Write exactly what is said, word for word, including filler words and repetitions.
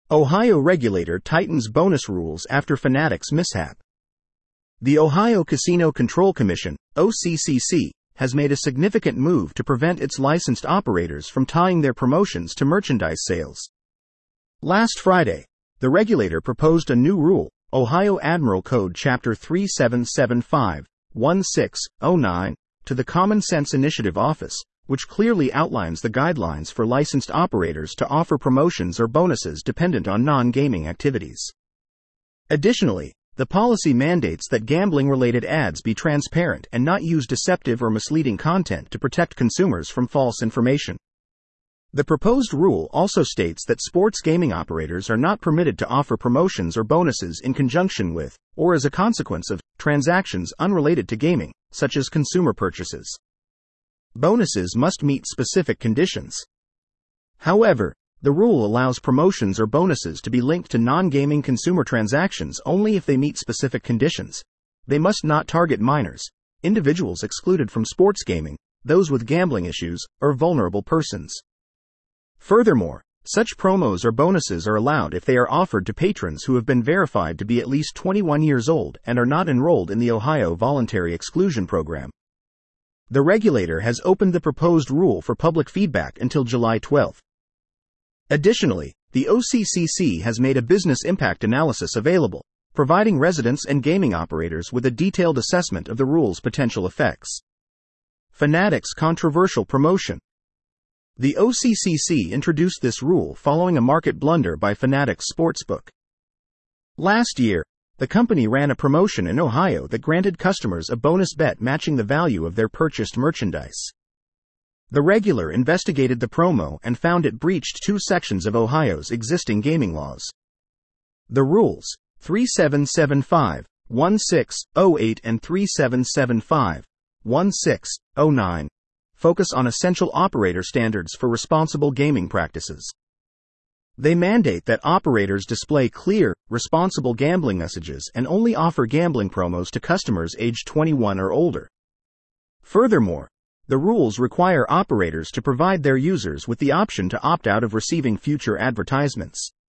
Ohio regulator tightens bonus rules after Fanatics mishap. The Ohio Casino Control Commission, O C C C, has made a significant move to prevent its licensed operators from tying their promotions to merchandise sales. Last Friday, the regulator proposed a new rule, Ohio Admiral Code Chapter three seven seven five one six oh nine, to the Common Sense Initiative Office, which clearly outlines the guidelines for licensed operators to offer promotions or bonuses dependent on non-gaming activities. Additionally, the policy mandates that gambling-related ads be transparent and not use deceptive or misleading content to protect consumers from false information. The proposed rule also states that sports gaming operators are not permitted to offer promotions or bonuses in conjunction with, or as a consequence of, transactions unrelated to gaming, such as consumer purchases. Bonuses must meet specific conditions. However, the rule allows promotions or bonuses to be linked to non-gaming consumer transactions only if they meet specific conditions. They must not target minors, individuals excluded from sports gaming, those with gambling issues, or vulnerable persons. Furthermore, such promos or bonuses are allowed if they are offered to patrons who have been verified to be at least twenty-one years old and are not enrolled in the Ohio Voluntary Exclusion Program. The regulator has opened the proposed rule for public feedback until July twelfth. Additionally, the O C C C has made a business impact analysis available, providing residents and gaming operators with a detailed assessment of the rule's potential effects. Fanatics controversial promotion. The O C C C introduced this rule following a market blunder by Fanatics Sportsbook. Last year, the company ran a promotion in Ohio that granted customers a bonus bet matching the value of their purchased merchandise. The regulator investigated the promo and found it breached two sections of Ohio's existing gaming laws. The rules, three seven seven five one six oh eight and three seven seven five one six oh nine, focus on essential operator standards for responsible gaming practices. They mandate that operators display clear, responsible gambling messages and only offer gambling promos to customers aged twenty-one or older. Furthermore, the rules require operators to provide their users with the option to opt out of receiving future advertisements.